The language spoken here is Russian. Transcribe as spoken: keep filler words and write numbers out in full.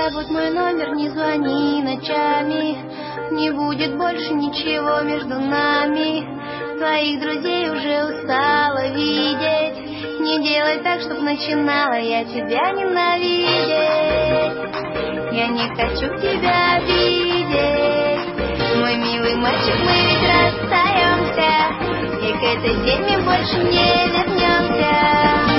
Забудь мой номер, не звони ночами. Не будет больше ничего между нами. Твоих друзей уже устала видеть. Не делай так, чтоб начинала я тебя ненавидеть. Я не хочу тебя обидеть. Мой милый мальчик, мы ведь расстаемся, и к этой теме больше не вернемся.